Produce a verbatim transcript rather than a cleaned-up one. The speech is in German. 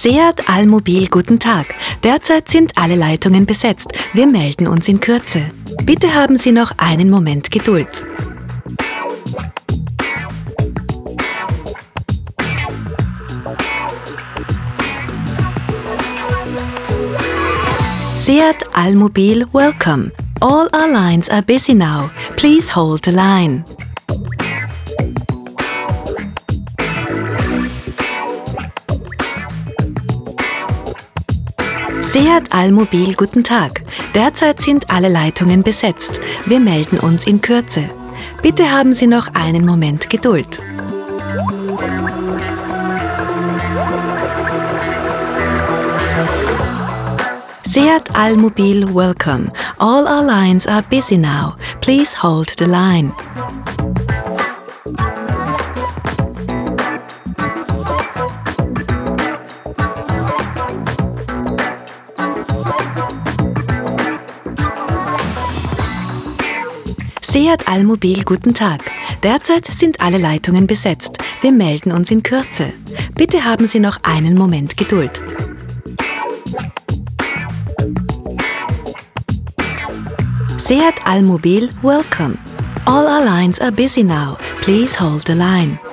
Seat Allmobil, guten Tag. Derzeit sind alle Leitungen besetzt. Wir melden uns in Kürze. Bitte haben Sie noch einen Moment Geduld. Seat Allmobil, welcome. All our lines are busy now. Please hold the line. Seat Allmobil, guten Tag. Derzeit sind alle Leitungen besetzt. Wir melden uns in Kürze. Bitte haben Sie noch einen Moment Geduld. Seat Allmobil, welcome. All our lines are busy now. Please hold the line. Seat Allmobil, guten Tag. Derzeit sind alle Leitungen besetzt. Wir melden uns in Kürze. Bitte haben Sie noch einen Moment Geduld. Seat Allmobil, welcome. All our lines are busy now. Please hold the line.